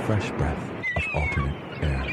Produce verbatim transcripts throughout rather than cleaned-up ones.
fresh breath of alternate air.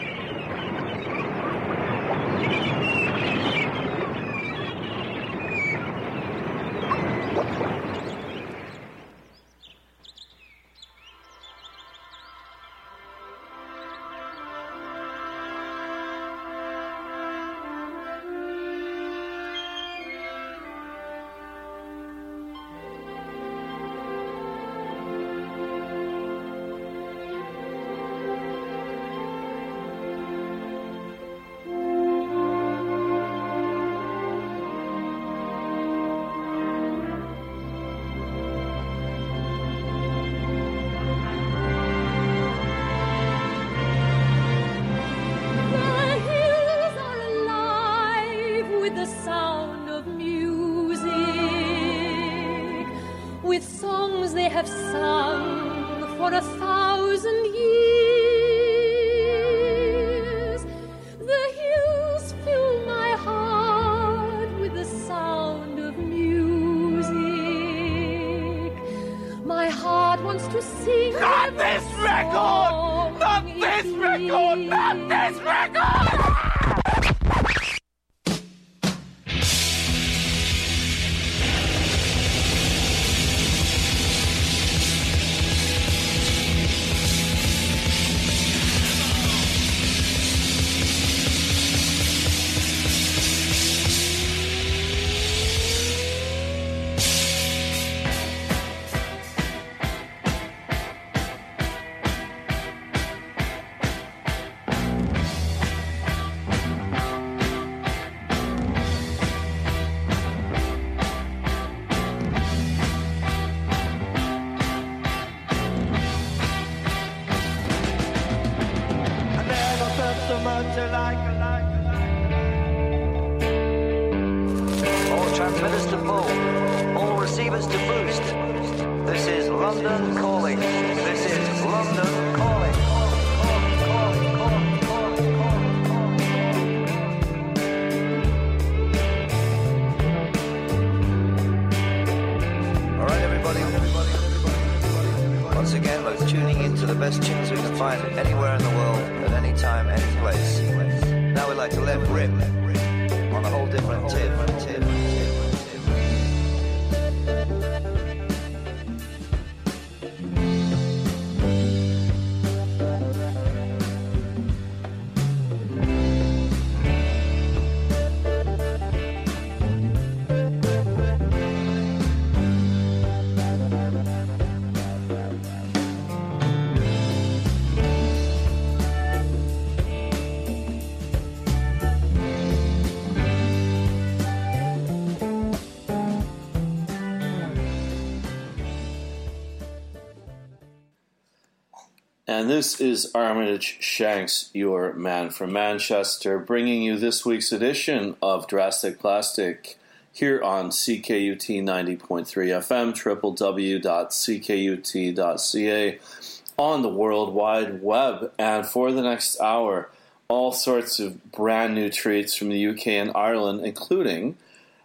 And this is Armitage Shanks, your man from Manchester, bringing you this week's edition of Drastic Plastic here on C K U T ninety point three F M, w w w dot c k u t dot c a, on the World Wide Web. And for the next hour, all sorts of brand new treats from the U K and Ireland, including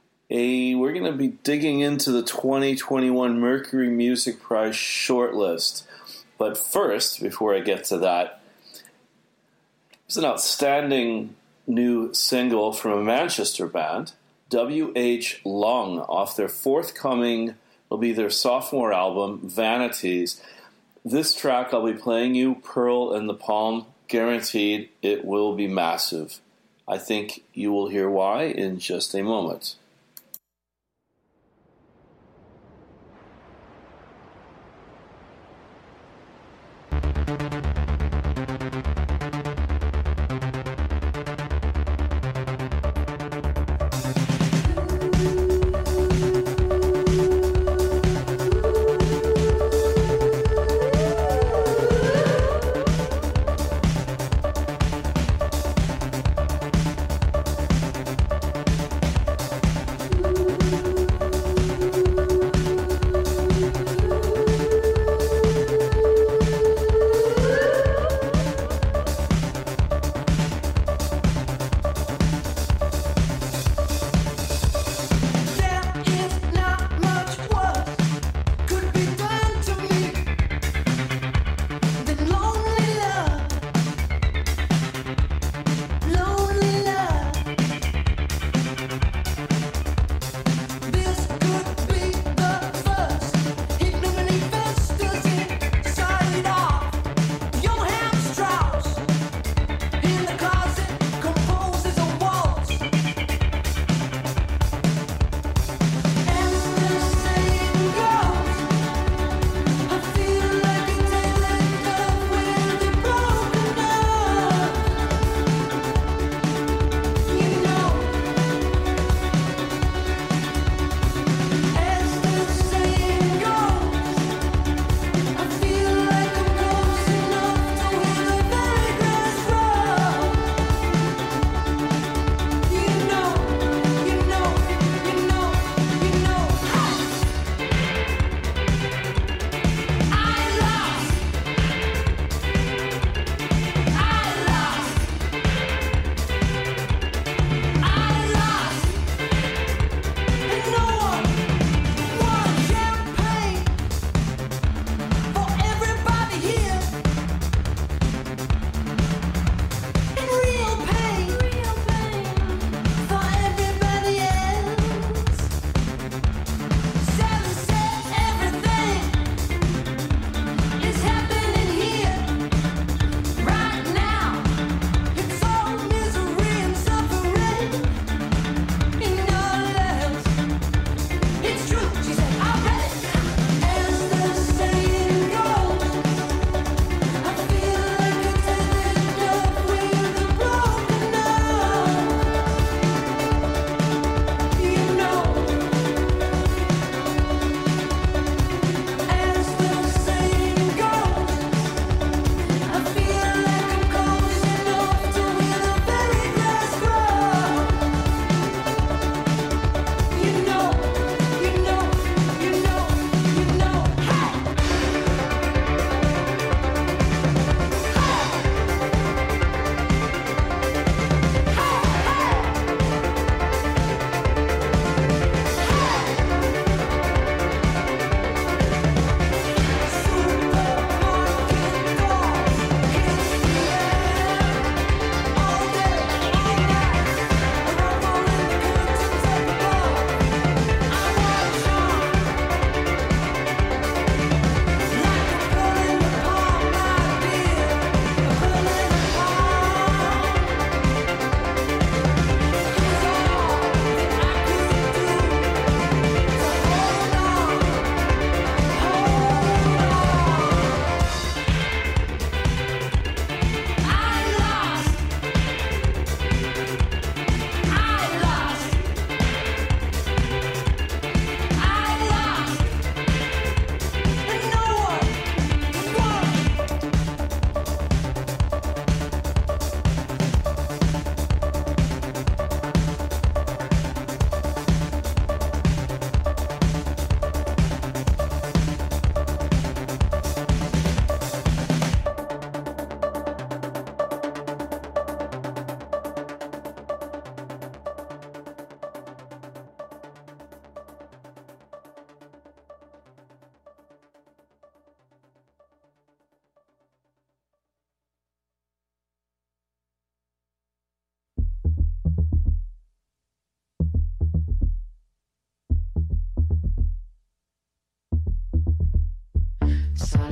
a we're going to be digging into the twenty twenty-one Mercury Music Prize shortlist. But first, before I get to that, it's an outstanding new single from a Manchester band, W H Long, off their forthcoming, will be their sophomore album, Vanities. This track I'll be playing you, Pearl in the Palm, guaranteed it will be massive. I think you will hear why in just a moment.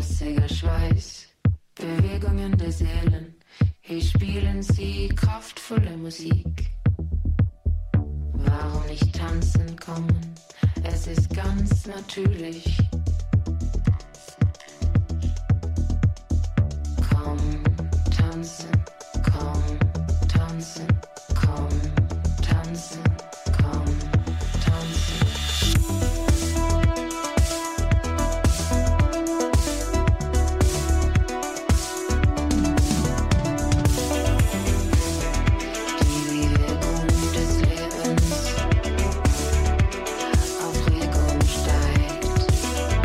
flüssiger Schweiß, Bewegungen der Seelen, hier spielen sie kraftvolle Musik. Warum nicht tanzen kommen? Es ist ganz natürlich. Komm, tanzen, komm, tanzen, komm, tanzen, komm, tanzen. Aufregung steigt.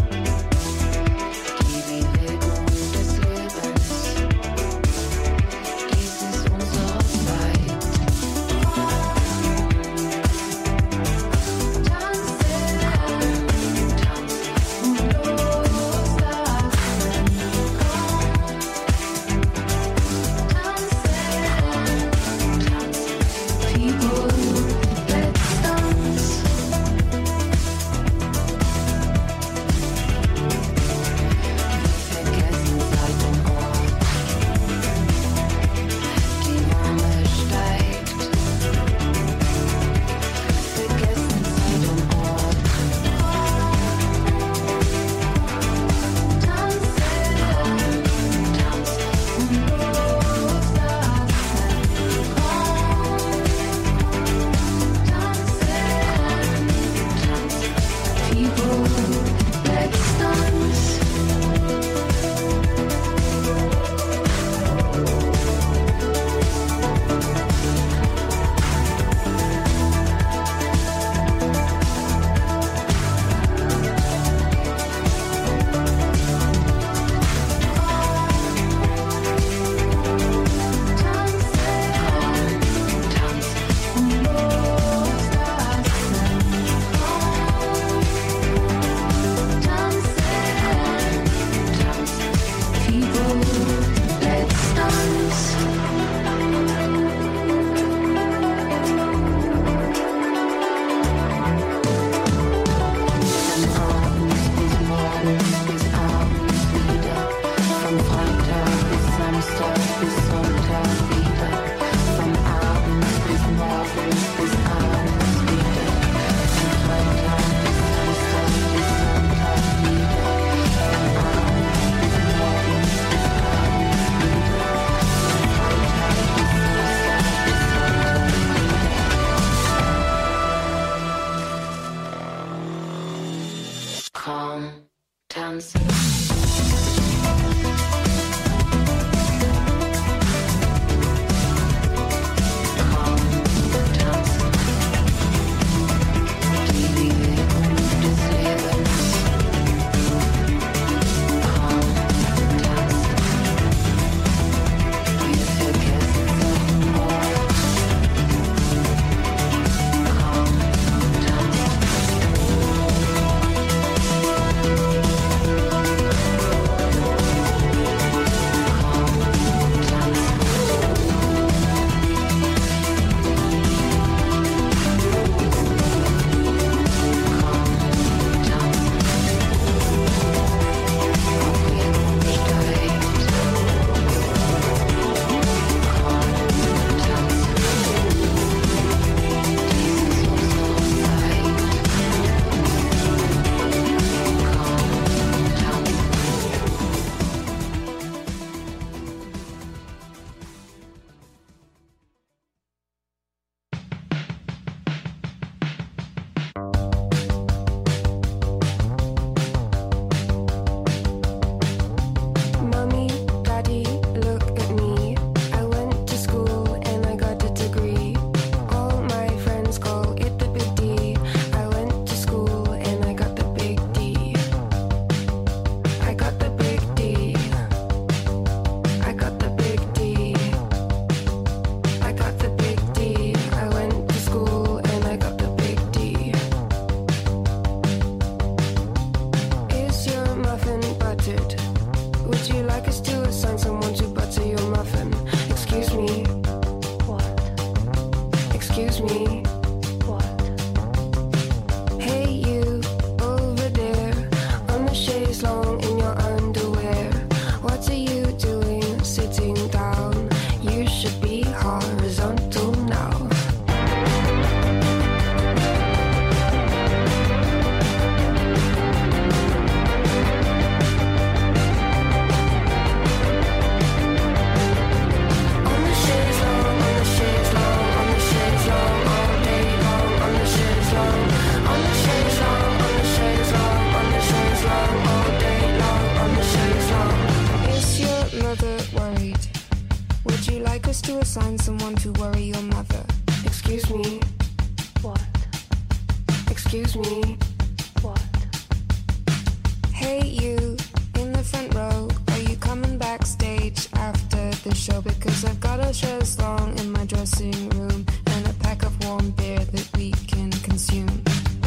Would you like us to assign someone to worry your mother? Excuse me. What? Excuse me. What? Hey you, in the front row, are you coming backstage after the show? Because I've got a chaise longue in my dressing room and a pack of warm beer that we can consume.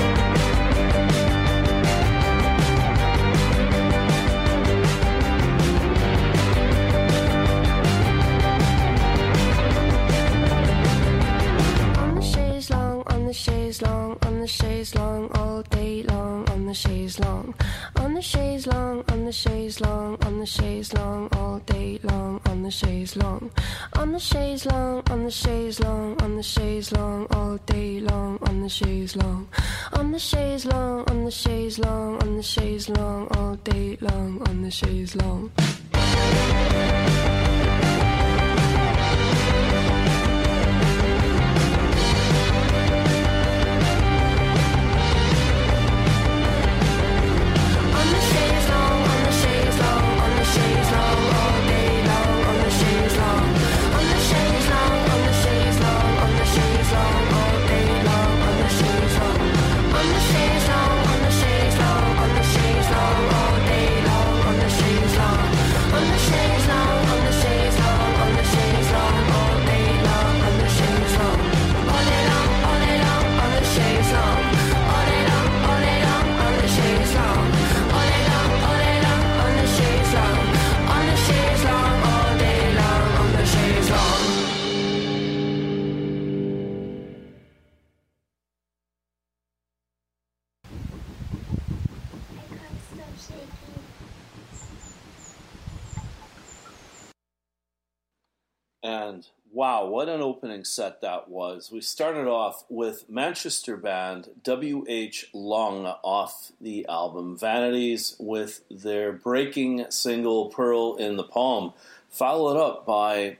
Chaise longue, on the chaise longue, all day long, on the chaise longue, on the chaise longue, on the chaise longue, on the chaise longue, all day long, on the chaise longue, on the chaise longue, on the chaise longue, on the chaise longue, all day long, on the chaise longue, on the chaise longue, on the chaise longue, on the chaise longue, all day long, on the chaise longue. And wow, what an opening set that was. We started off with Manchester band W H Long off the album Vanities with their breaking single Pearl in the Palm, followed up by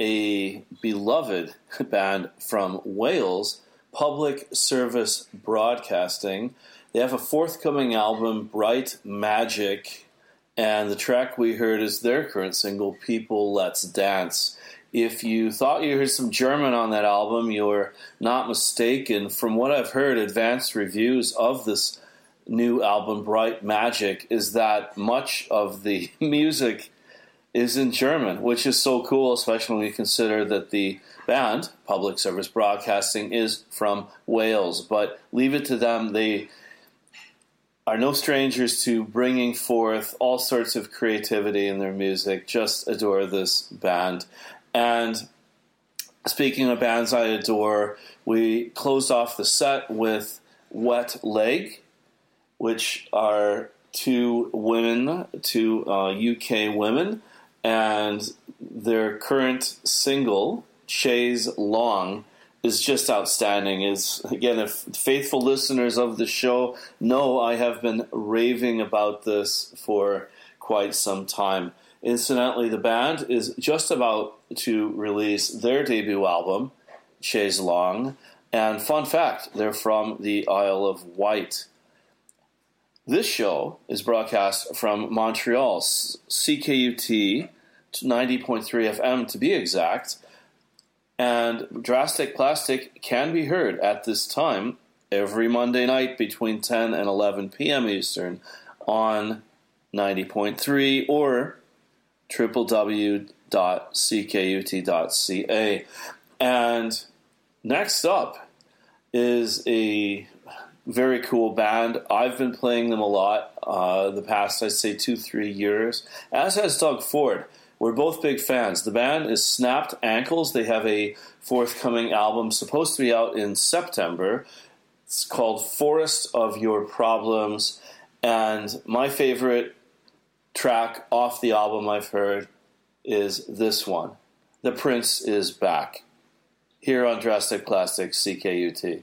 a beloved band from Wales, Public Service Broadcasting. They have a forthcoming album, Bright Magic, and the track we heard is their current single, People Let's Dance. If you thought you heard some German on that album, you're not mistaken. From what I've heard, advanced reviews of this new album, Bright Magic, is that much of the music is in German, which is so cool, especially when you consider that the band, Public Service Broadcasting, is from Wales. But leave it to them. They are no strangers to bringing forth all sorts of creativity in their music. Just adore this band. And speaking of bands I adore, we closed off the set with Wet Leg, which are two women, two uh, U K women, and their current single, Chaise Longue, is just outstanding. Is again, if faithful listeners of the show know, I have been raving about this for quite some time. Incidentally, the band is just about to release their debut album, Chaise Longue, and fun fact, they're from the Isle of Wight. This show is broadcast from Montreal, C K U T ninety point three F M to be exact, and Drastic Plastic can be heard at this time every Monday night between ten and eleven p.m. Eastern on ninety point three or w w w dot c k u t dot c a. And next up is a very cool band. I've been playing them a lot uh, the past, I'd say, two, three years, as has Doug Ford. We're both big fans. The band is Snapped Ankles. They have a forthcoming album supposed to be out in September. It's called Forest of Your Problems. And my favorite track off the album I've heard is this one, The Prince Is Back, here on Drastic Plastic C K U T.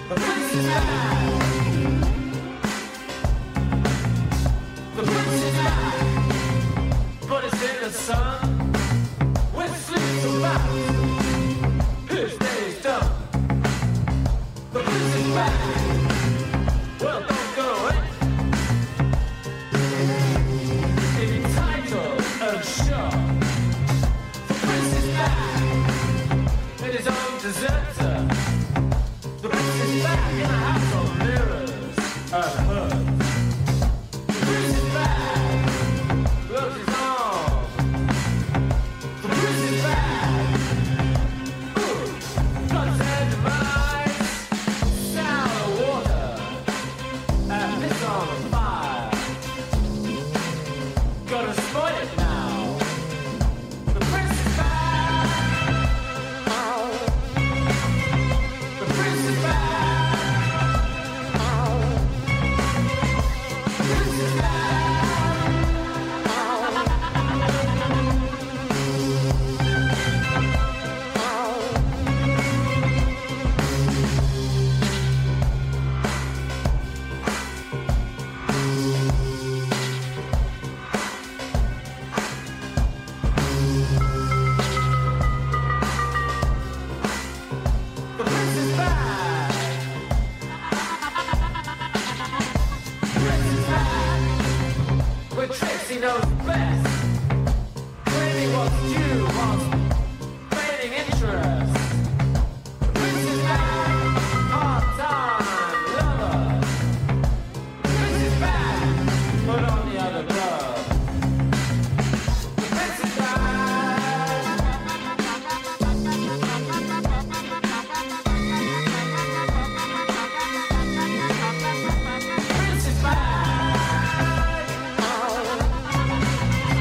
Prince is back.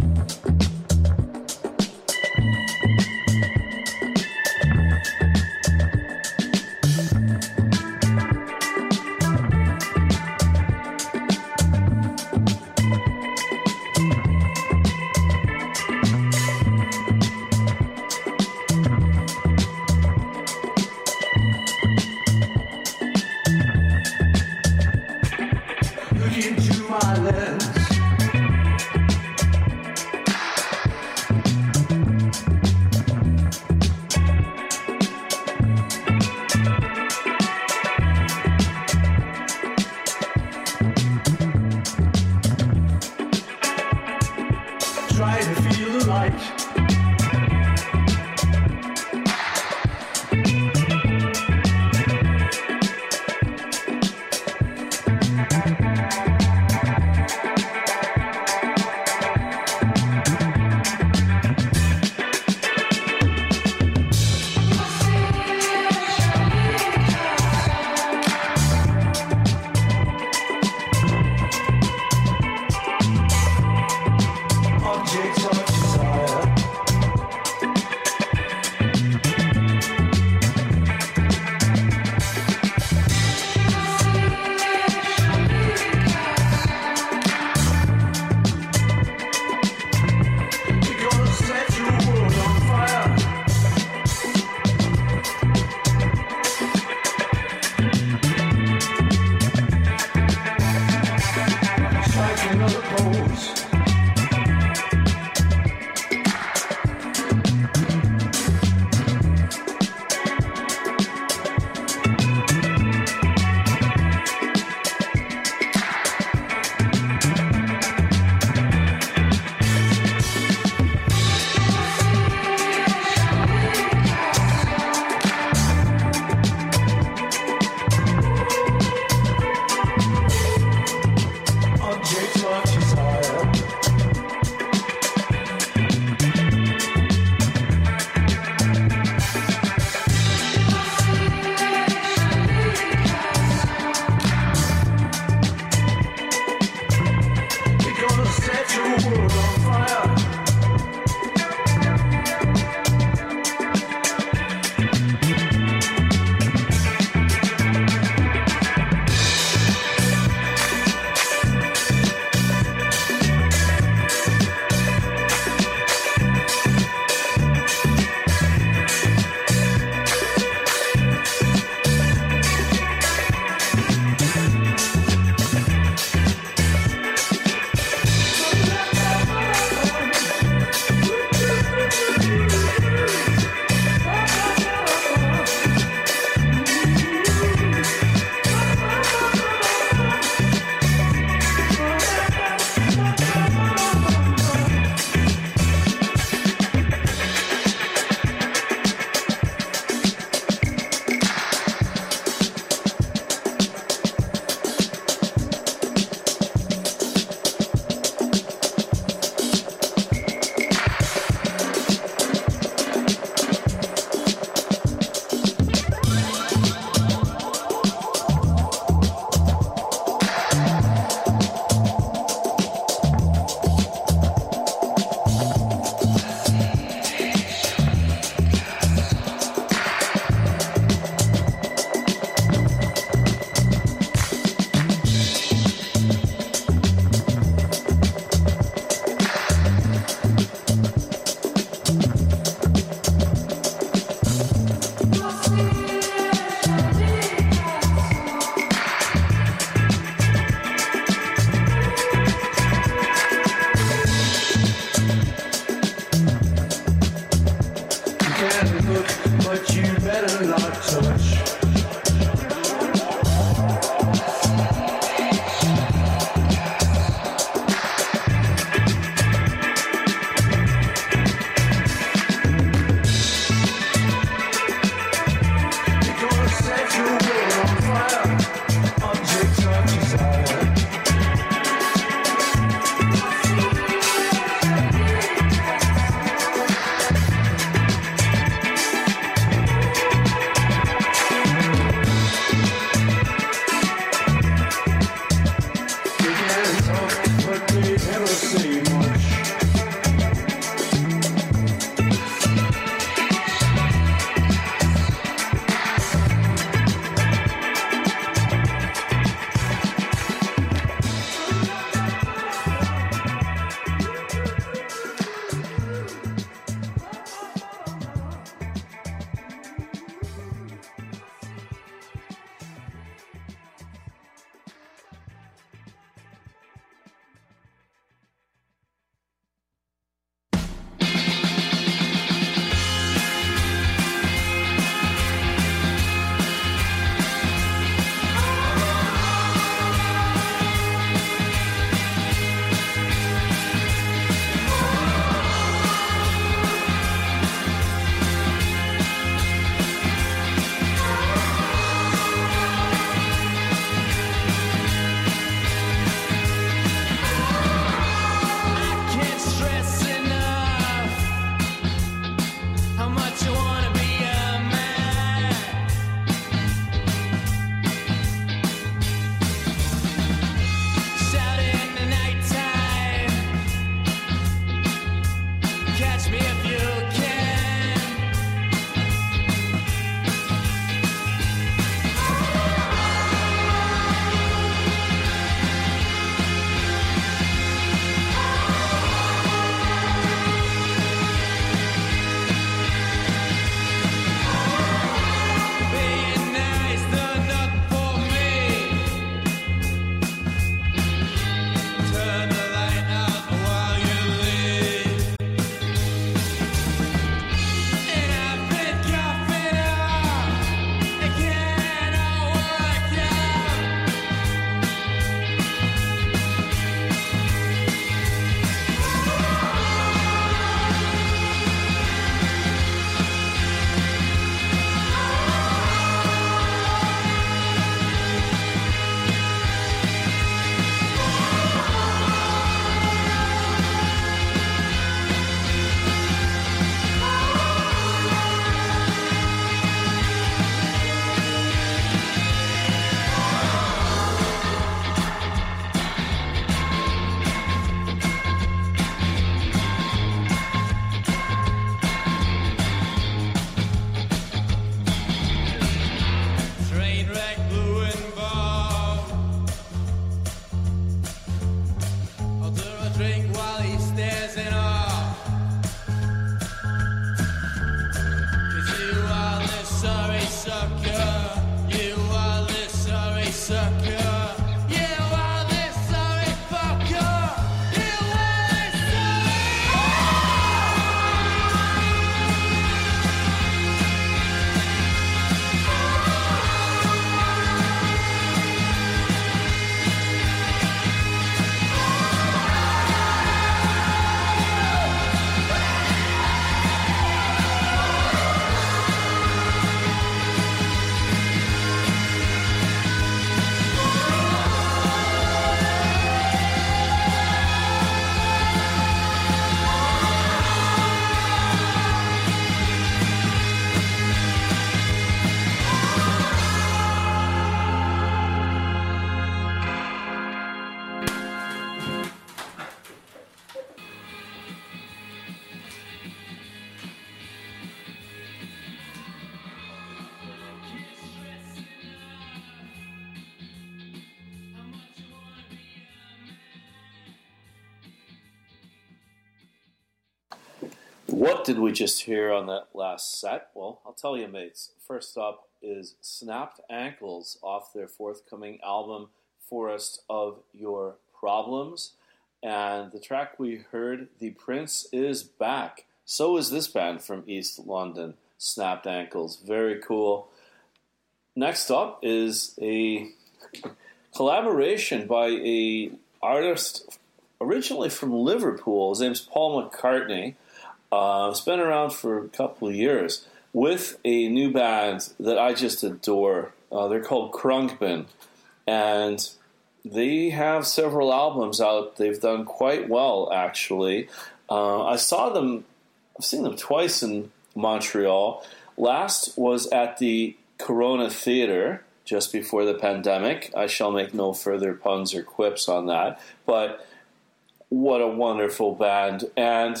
What did we just hear on that last set? Well, I'll tell you, mates. First up is Snapped Ankles off their forthcoming album, Forest of Your Problems. And the track we heard, The Prince is Back. So is this band from East London, Snapped Ankles. Very cool. Next up is a collaboration by a artist originally from Liverpool. His name's Paul McCartney. Uh, it's been around for a couple of years with a new band that I just adore. Uh, they're called Khruangbin, and they have several albums out. They've done quite well, actually. Uh, I saw them, I've seen them twice in Montreal. Last was at the Corona Theatre just before the pandemic. I shall make no further puns or quips on that, but what a wonderful band. And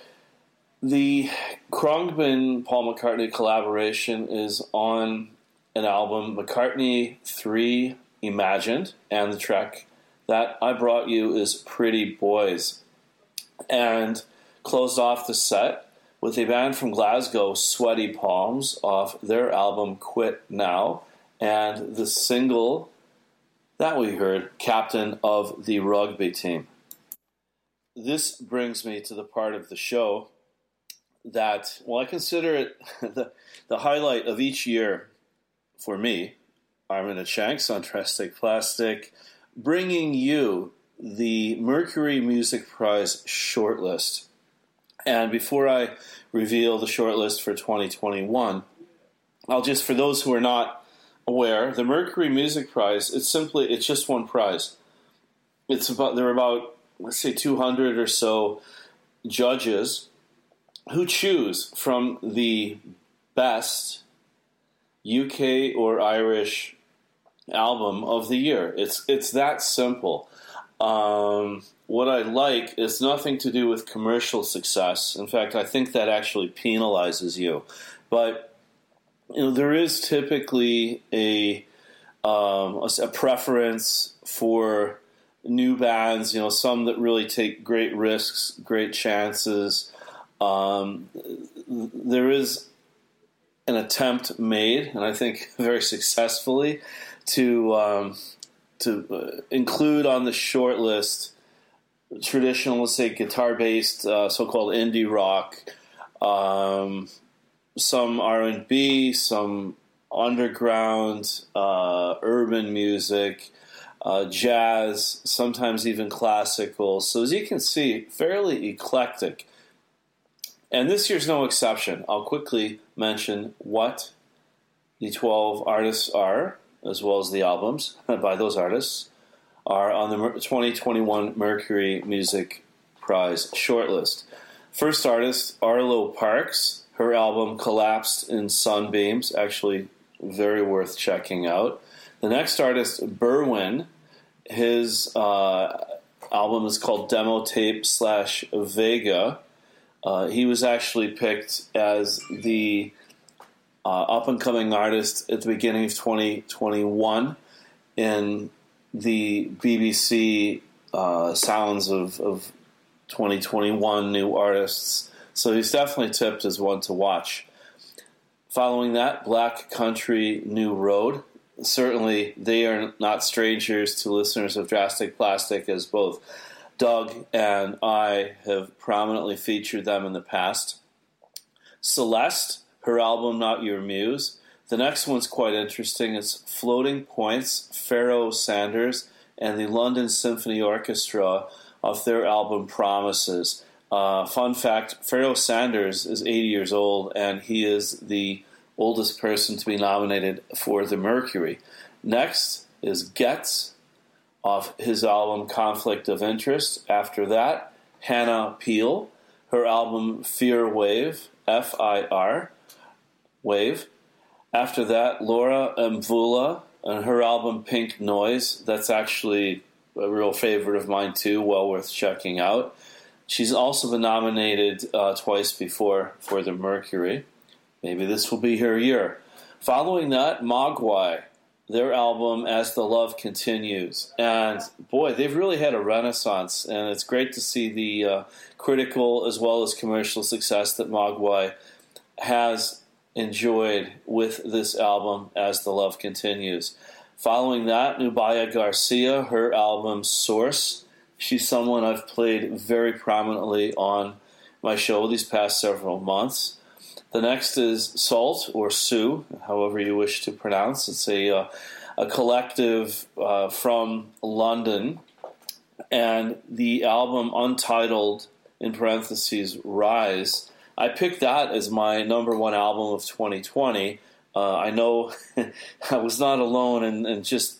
the Khruangbin Paul McCartney collaboration is on an album, McCartney three Imagined, and the track that I brought you is Pretty Boys. And closed off the set with a band from Glasgow, Sweaty Palms, off their album Quit Now, and the single that we heard, Captain of the Rugby Team. This brings me to the part of the show that, well, I consider it the, the highlight of each year for me, Armin Shanks on Drastic Plastic, bringing you the Mercury Music Prize shortlist. And before I reveal the shortlist for twenty twenty-one, I'll just, for those who are not aware, the Mercury Music Prize, it's simply, it's just one prize. It's about, there are about, let's say, two hundred or so judges who choose from the best U K or Irish album of the year. It's it's that simple. Um, what I like is nothing to do with commercial success. In fact, I think that actually penalizes you. But you know, there is typically a um, a preference for new bands. You know, some that really take great risks, great chances. Um, there is an attempt made, and I think very successfully, to um, to uh, include on the short list traditional, let's say, guitar-based, uh, so-called indie rock, um, some R and B, some underground, uh, urban music, uh, jazz, sometimes even classical. So as you can see, fairly eclectic. And this year's no exception. I'll quickly mention what the twelve artists are, as well as the albums by those artists, are on the twenty twenty-one Mercury Music Prize shortlist. First artist, Arlo Parks. Her album Collapsed in Sunbeams, actually very worth checking out. The next artist, Berwyn. His uh, album is called Demo Tape slash Vega. Uh, he was actually picked as the uh, up-and-coming artist at the beginning of twenty twenty-one in the B B C uh, Sounds of, of twenty twenty-one New Artists. So he's definitely tipped as one to watch. Following that, Black Country New Road. Certainly, they are not strangers to listeners of Drastic Plastic, as both Doug and I have prominently featured them in the past. Celeste, her album Not Your Muse. The next one's quite interesting. It's Floating Points, Pharoah Sanders, and the London Symphony Orchestra off their album Promises. Uh, fun fact, Pharoah Sanders is eighty years old, and he is the oldest person to be nominated for the Mercury. Next is Getz, off his album Conflict of Interest. After that, Hannah Peel, her album Fear Wave, F I R, Wave. After that, Laura Mvula and her album Pink Noise. That's actually a real favorite of mine too, well worth checking out. She's also been nominated uh, twice before for the Mercury. Maybe this will be her year. Following that, Mogwai, their album As the Love Continues. And boy, they've really had a renaissance, and it's great to see the uh, critical as well as commercial success that Mogwai has enjoyed with this album As the Love Continues. Following that, Nubia Garcia, her album Source. She's someone I've played very prominently on my show these past several months. The next is Salt, or Sue, however you wish to pronounce. It's a, uh, a collective uh, from London, and the album Untitled, in parentheses, Rise. I picked that as my number one album of twenty twenty. Uh, I know I was not alone in, in just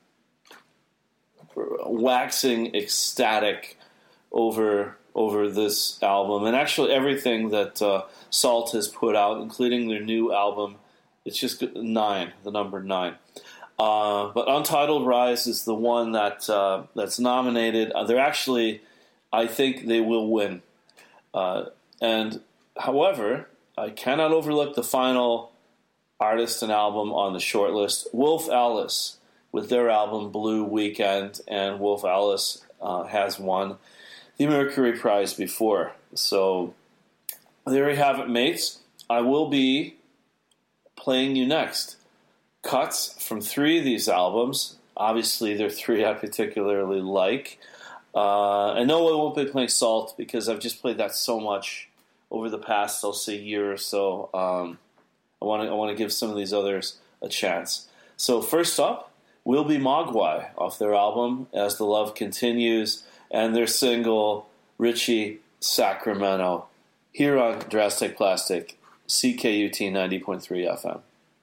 waxing ecstatic over over this album, and actually everything that uh, Salt has put out, including their new album. It's just nine, the number nine. Uh, but Untitled Rise is the one that uh, that's nominated. Uh, they're actually, I think they will win. Uh, and however, I cannot overlook the final artist and album on the shortlist, Wolf Alice, with their album Blue Weekend, and Wolf Alice uh, has won the Mercury Prize before. So there you have it, mates. I will be playing you next cuts from three of these albums. Obviously, they're three I particularly like. Uh, and no, I won't be playing Salt because I've just played that so much over the past, I'll say, year or so. Um, I want to I want to give some of these others a chance. So first up will be Mogwai off their album As the Love Continues, and their single Richie Sacramento, here on Drastic Plastic, C K U T ninety point three F M.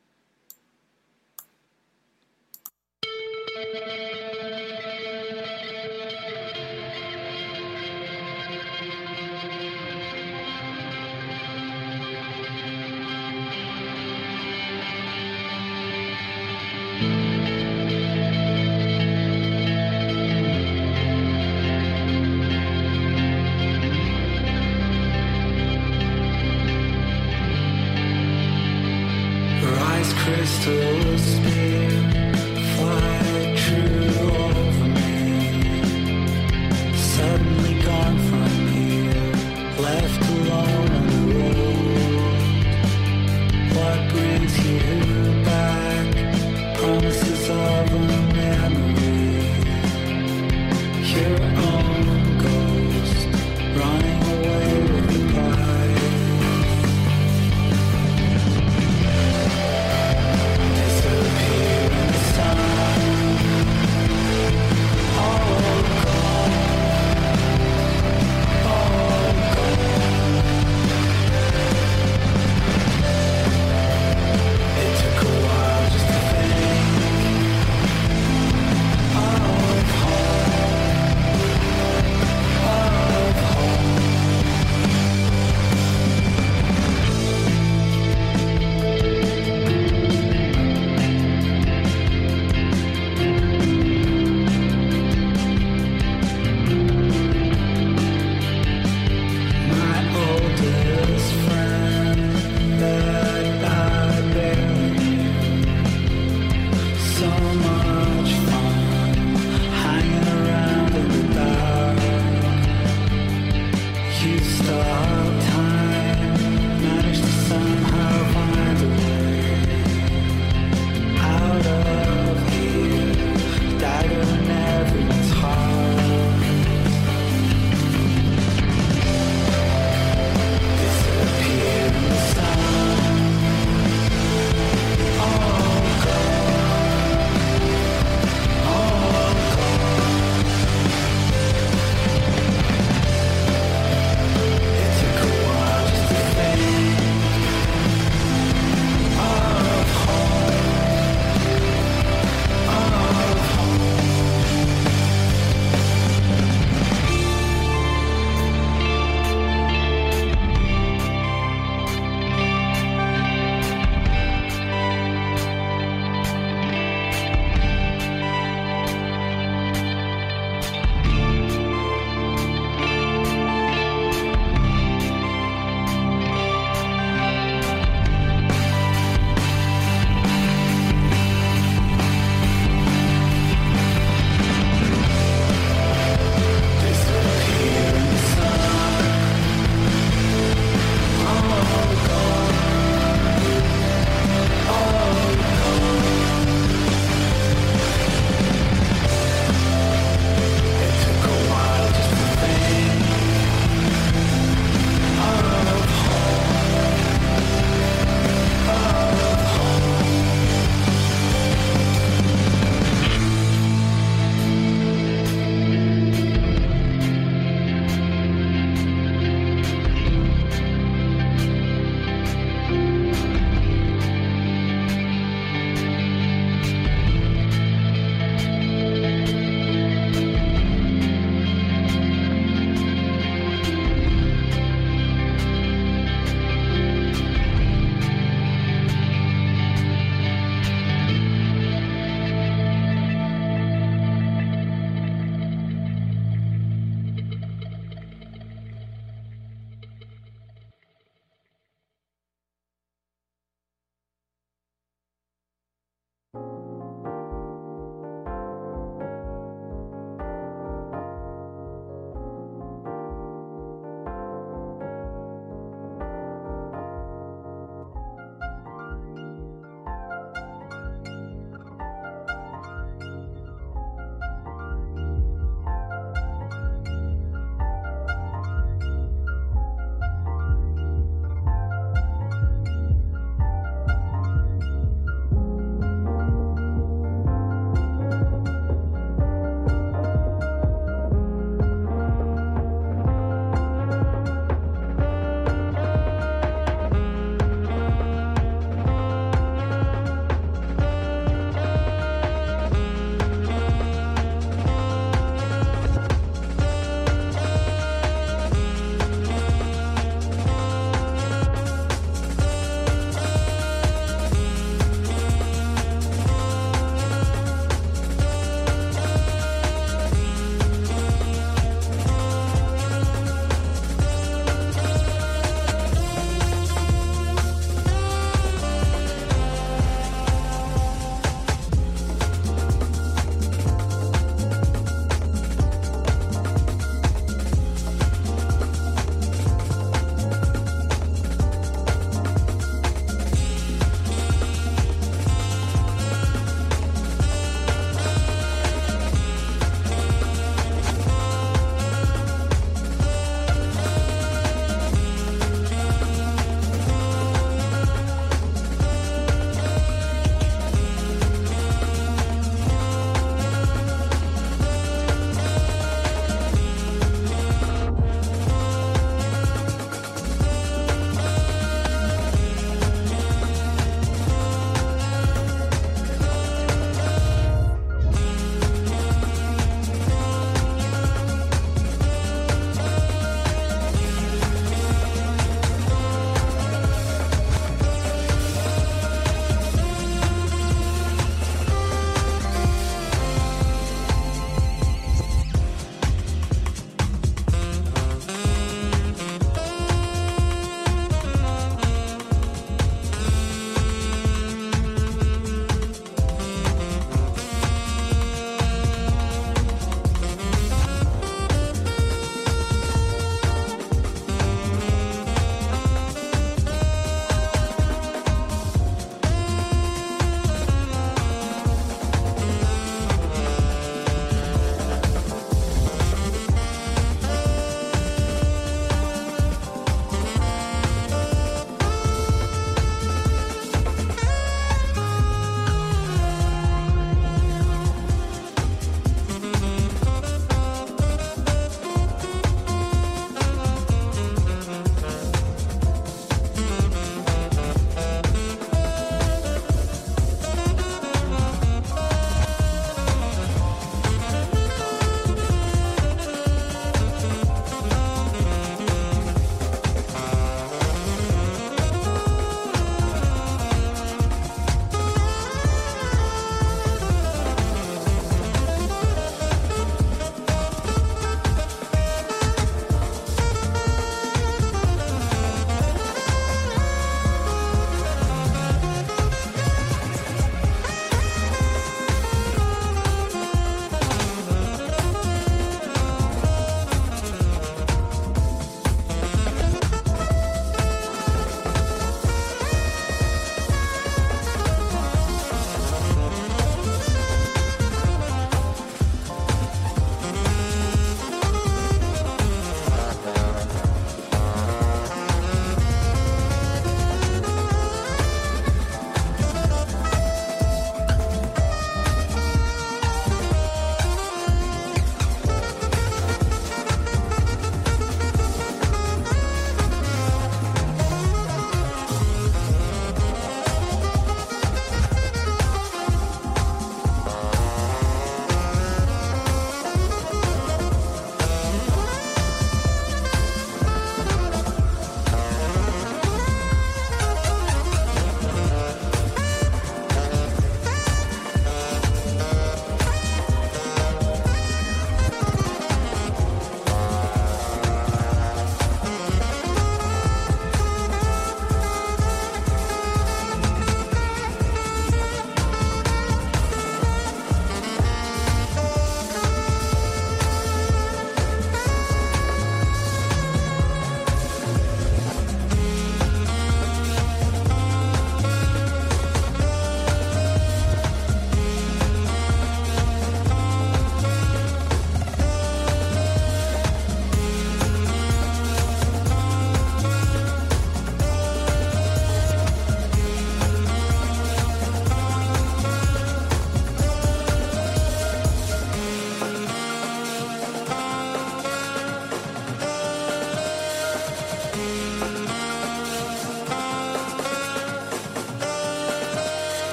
Crystals spin, fly true over me. Suddenly gone from here, left alone on the road. What brings you back? Promises of a memory. Your own ghost running away with the pie. Disappear in the sun.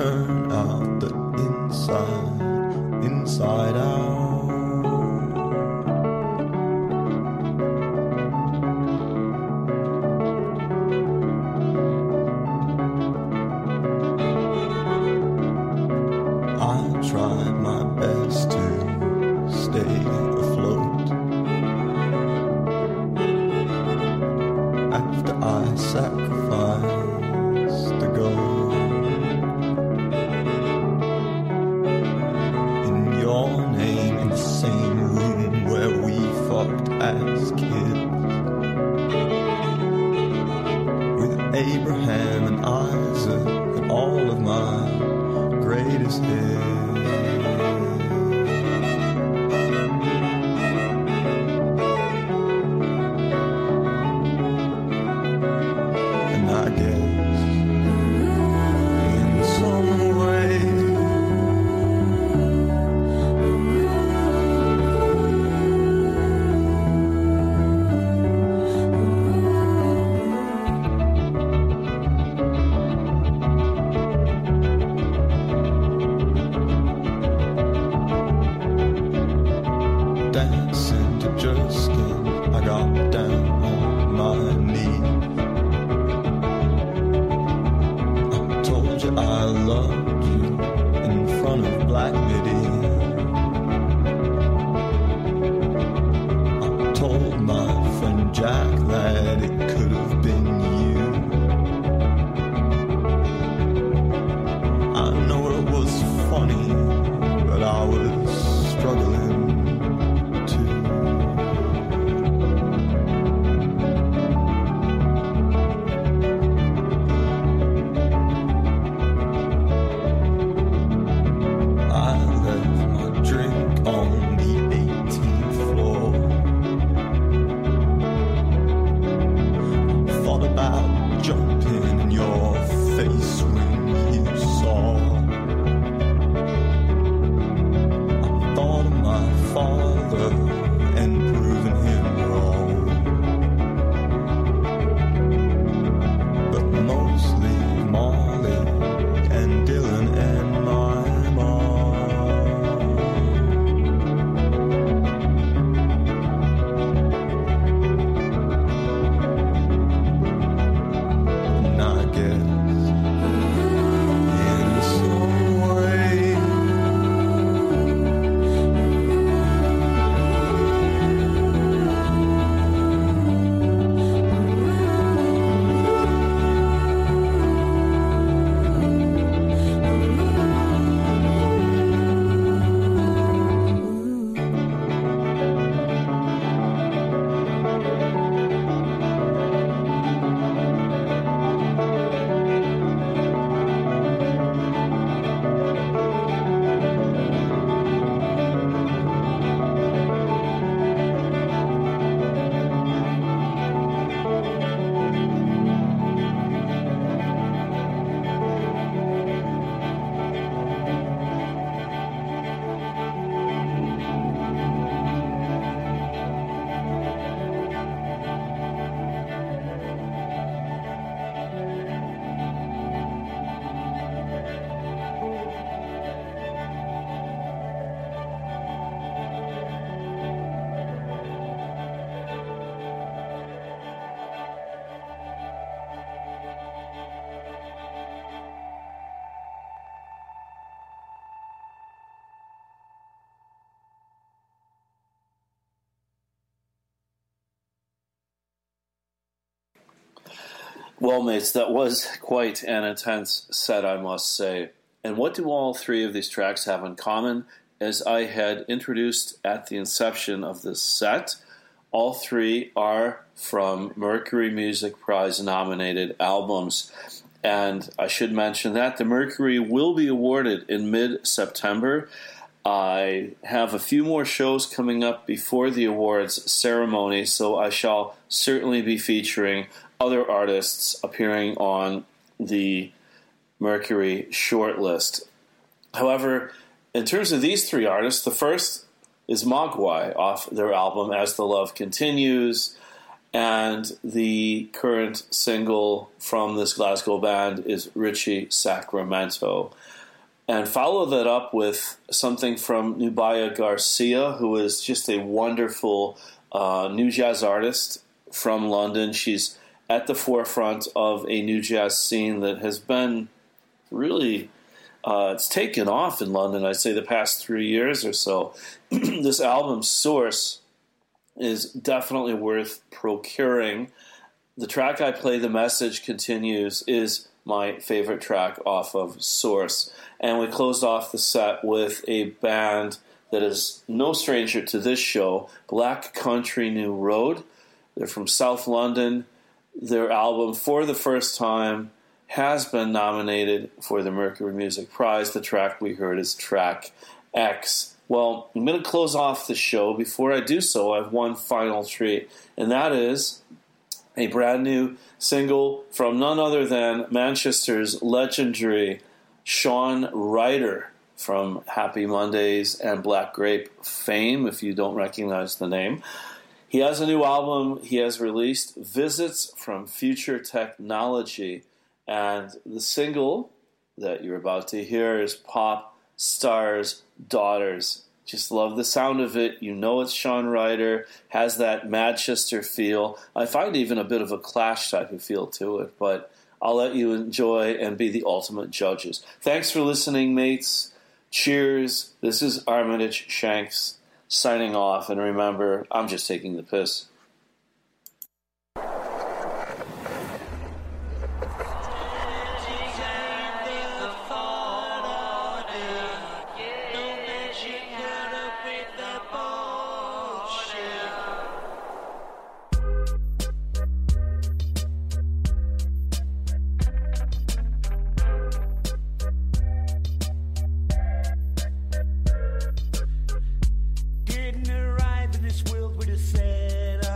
turn out the inside, inside out. I tried my best to stay afloat after I sacrificed the gold. In your name, in the same room where we fucked as kids, with Abraham and Isaac and all of my greatest hits. And I guess in some way dancing to Justin, I got down on my knees. I told you I loved you in front of Black Midi. I told my friend Jack that it could have been you. I know it was funny, but I was struggling too. I left my drink on the eighteenth floor. Thought about jumping in your face when you saw. I thought of my father and proving him wrong, but mostly Molly and Dylan and my mom. And I guess in some way Well, mates, that was quite an intense set, I must say. And what do all three of these tracks have in common? As I had introduced at the inception of this set, all three are from Mercury Music Prize-nominated albums. And I should mention that the Mercury will be awarded in mid-September. I have a few more shows coming up before the awards ceremony, so I shall certainly be featuring other artists appearing on the Mercury shortlist. However, in terms of these three artists, the first is Mogwai off their album As the Love Continues, And the current single from this Glasgow band is Richie Sacramento. And follow that up with something from Nubia Garcia, who is just a wonderful uh, new jazz artist from London. She's at the forefront of a new jazz scene that has been really, uh, it's taken off in London, I'd say the past three years or so. This album, Source, is definitely worth procuring. The track I play, The Message Continues, is my favorite track off of Source. And we closed off the set with a band that is no stranger to this show, Black Country New Road. They're from South London. Their album, for the first time, has been nominated for the Mercury Music Prize. The track we heard is track X. Well, I'm going to close off the show. Before I do so, I have one final treat, and that is a brand new single from none other than Manchester's legendary Shaun Ryder from Happy Mondays and Black Grape fame, if you don't recognize the name. He has a new album he has released, Visits from Future Technology, and the single that you're about to hear is Pop Stars Daughters. Just love the sound of it. You know it's Shaun Ryder, has that Manchester feel. I find even a bit of a Clash type of feel to it, but I'll let you enjoy and be the ultimate judges. Thanks for listening, mates. Cheers. This is Armitage Shanks signing off, and remember, I'm just taking the piss. Didn't arrive in this world with a set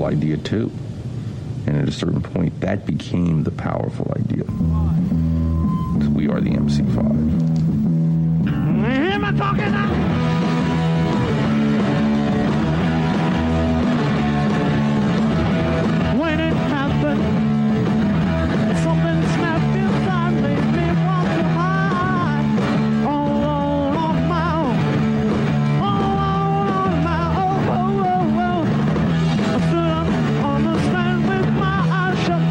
idea too. And at a certain point, that became the powerful idea. We are the M C five. You hear me talking now?